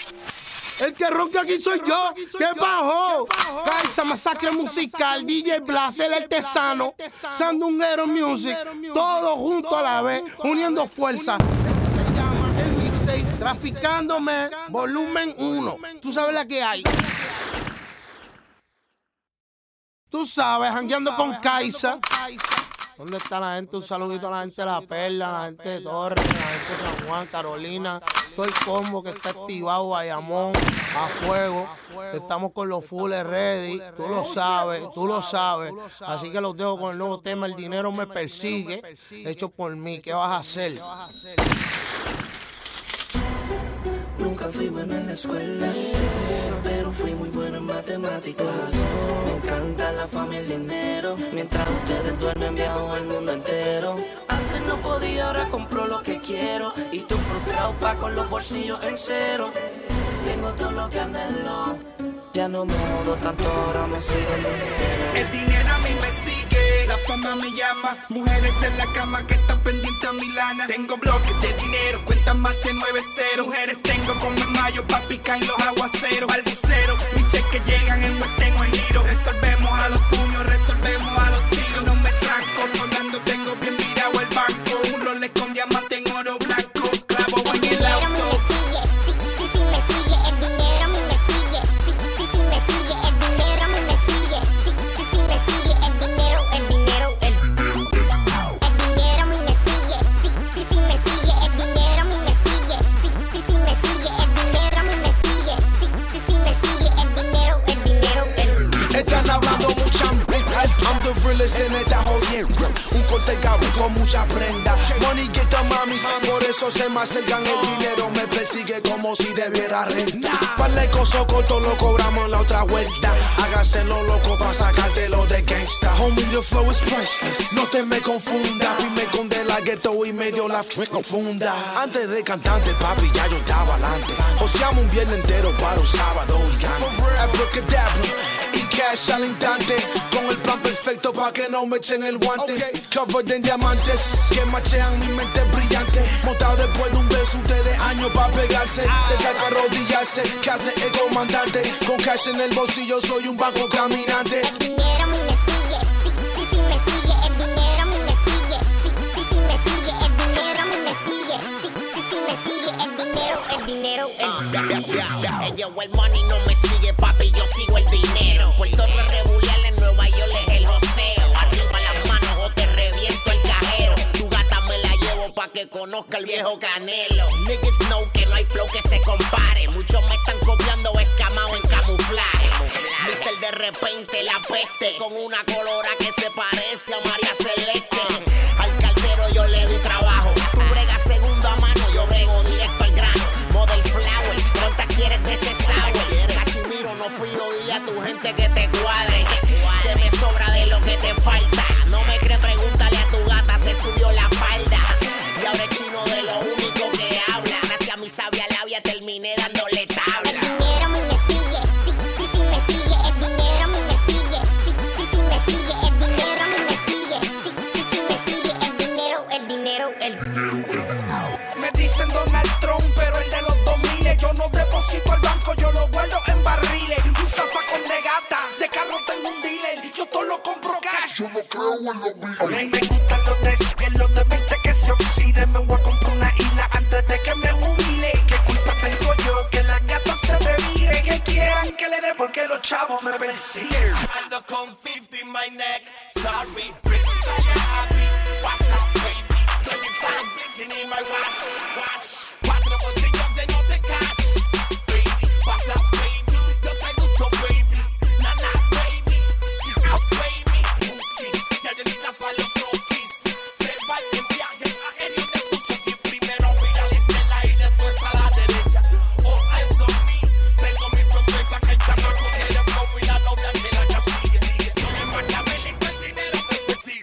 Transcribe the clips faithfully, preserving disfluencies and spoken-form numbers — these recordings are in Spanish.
El que ronca aquí soy yo. ¿Qué bajó? Kaisa, Masacre Musical, D J Blas, el artesano, Sandunguero Music, todo junto a la vez, uniendo fuerza. Se llama el mixtape Traficándome, volumen uno. Tú sabes la que hay. Tú sabes, jangueando con Kaisa. ¿Dónde está la gente? Un saludito a la gente de La Perla, la gente de Torres, la gente de San Juan, Carolina. Todo el combo que está activado, Bayamón, a fuego. Estamos con los fulles ready. Tú lo sabes, tú lo sabes. Así que los dejo con el nuevo tema, El Dinero Me Persigue, hecho por mí. ¿Qué vas a hacer? Nunca fui bueno en la escuela, pero fui muy bueno en matemáticas. Me encanta la fama y el dinero. Mientras ustedes duermen viajo al mundo entero. Antes no podía, ahora compro lo que quiero. Y tú frustrado pa' con los bolsillos en cero. Tengo todo lo que anhelo. Ya no me jodo tanto, ahora me sigue el dinero. El dinero a mí me sigue, la fama me llama. Mujeres en la cama que están pendientes a mi lana. Tengo bloques de dinero, cuentan más de nueve ceros. Mujeres tengo como en mayo pa' picar en los aguaceros. Balbuceros, mis cheques llegan en tengo el giro. Resolvemos a los puños, resolvemos a los tiros. No me tranco, sonando tengo bien mirado el banco. Un Rolex con diamante en oro blanco. Clavo en el auto. I'm the realest en esta jodienda. Un corte cabrón con mucha prenda. Money get the mamis, por eso se me acercan. El dinero me persigue como si debiera renta. Parle coso corto lo cobramos en la otra vuelta. Hágase lo loco pa' sacártelo de gangsta. Homie, the flow is priceless. No te me confunda. Rime con de la ghetto y medio la confunda. Antes de cantante, papi, ya yo estaba adelante. Joseamos un viernes entero para un sábado gigante. Abracadabra y cash al instante. Con el plan perfecto pa' que no me echen el guante. Okay. Covered en diamantes que machean mi mente brillante. Montado después de un beso, ustedes años pa' pegarse. Ah. Te toca arrodillarse, que hace el comandante. Con cash en el bolsillo soy un banco caminante. El dinero a mí me sigue, sí, sí, sí me sigue. El dinero a mí me sigue, sí, sí, sí me sigue. El dinero a mí me sigue, sí, sí, sí me sigue. El dinero, el dinero, el uh, yo el money no me sigue, papi, yo sigo el dinero. Puerto Rico regular en Nueva York es el joseo. Arriba las manos o te reviento el cajero. Tu gata me la llevo pa' que conozca el viejo Canelo. Niggas know que no hay flow que se compare. Muchos me están copiando escamado en camuflaje. Mister de repente la peste con una colora que se parece a María Celeste. Al cartero yo le doy trabajo. Tú bregas segunda mano, yo brego directo al grano. Model flower, ¿cuántas quieres de ese sour? Cachimiro, no frío, dile a tu gente que te cuadre. Que me sobra de lo que te falta. No me crees, pregúntale a tu gata, se subió la falda. Y ahora es chino de lo único que habla. Gracias a mi sabia labia terminé dándole tabla. El dinero a mí me sigue, sí, sí, sí me sigue. El dinero a mí me sigue, sí, sí, sí me sigue. El dinero a mí me sigue, sí, sí, sí me sigue. El dinero, el dinero, el dinero. Me dicen Donald Trump, pero el de los dos miles. Yo no deposito al banco, yo lo guardo en barriles. Un zafacón de gata, de carro tengo un dealer. Yo todo lo compro cash. Yo no creo en los billes. Me gustan los de que los de veinte que se oxiden. Me voy a comprar una isla antes de que me jubile. ¿Qué culpa tengo yo que las gatas se me viren? Que quieran que le dé porque los chavos me persiguen. Ando con fifty in my neck, sorry. What's up, baby? twenty-five blinking in my watch. Watch. Cuatro bolsillos llenos de cash. Baby, what's up, baby? Yo te gusto, baby. Nana, baby. You out, baby. Cookies, galletitas pa' los cookies. Se va en viaje aéreo de Suzuki. Primero voy a la izquierda y después a la derecha. Oh, eso mí. Tengo mis sospechas que el chamaco quiere flow y la novia que la castigue. Yo me marca, me limpio el dinero que te sigue.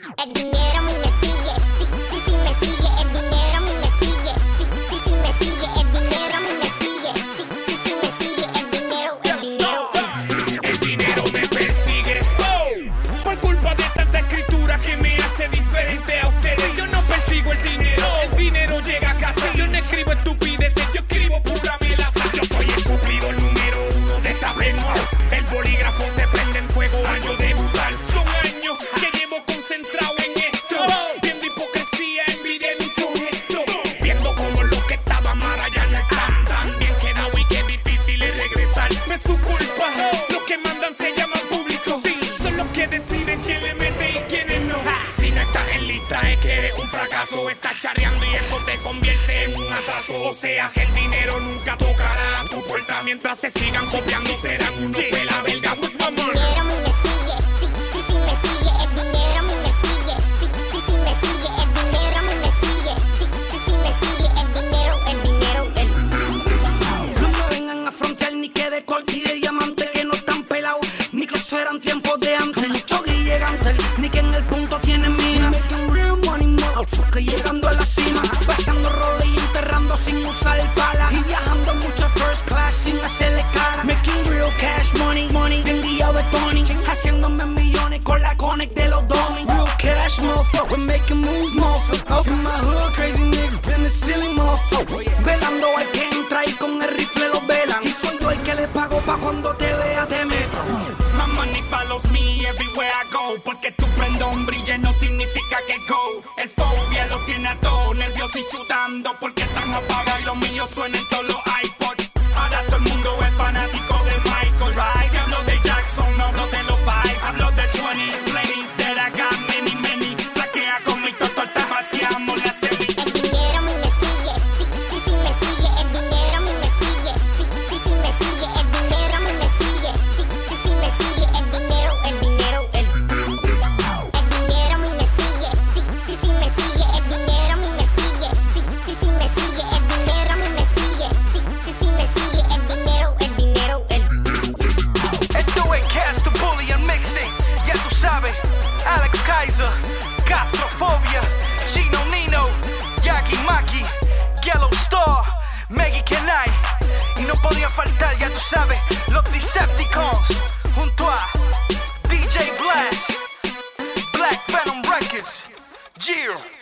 estás charreando y eso te convierte en un atraso. O sea que el dinero nunca tocará tu puerta mientras te sigan copiando. Serán unos de la verga, pues vamos. El dinero a mí me sigue, sí, sí, sí me sigue. El dinero a mí me sigue, sí, sí, sí me sigue. El dinero a mí me sigue, sí, sí, sí me sigue. El dinero, el dinero, el dinero. No me vengan a frontear ni que de corte y de diamante, que no están pelados, ni que eso eran tiempos de antes. Mucho guillegantes, ni que en el punto tienen mina. Making real money, motherfucker, llegando a la cima, pasando roles y enterrando sin usar balas, y viajando mucho first class sin hacerle cara. Making real cash money, money, bien guiado de Tony, haciéndome millones con la connect de los dummies. Real cash, motherfucker, making moves, motherfucker. Off in my hood, crazy nigga, in the ceiling, motherfucker. Velando al que entra y con el rifle los velan, y soy yo el que le pago pa' cuando te vea te meto. My money follows me everywhere I go, porque tu prendón brille no significa que go. El fobia lo tiene a todo nervioso y sudando, porque están apagados y los míos suenan todos los iPods. Ahora todo el mundo es fanático de Michael, right? Si hablo de Jackson, no hablo de los five, hablo de twenty ladies that I got many, many. Flaquea con mi toto, vaciamos la semi. El dinero a mí me sigue, sí, sí, sí me sigue. El dinero a mí me sigue, sí, sí, sí me sigue. El dinero a mí me sigue, sí, sí, sí me sigue. El dinero, el dinero, el dinero. El dinero a mí me sigue, sí, sí, sí me sigue. El dinero a mí me sigue, sí, sí, sí me sigue. El dinero a mí me sigue, sí, sí, sí me sigue. El dinero, el dinero, el Esto es Cast the Bully and Mixtape, ya tú sabes. Alex Kaiser, Gastrofobia, Chino Nino, Yagi Maki, Yellow Star, Maggie Kenai. Y no podía faltar, ya tú sabes, los Decepticons, junto a D J Blast, Black Venom Records, Geo.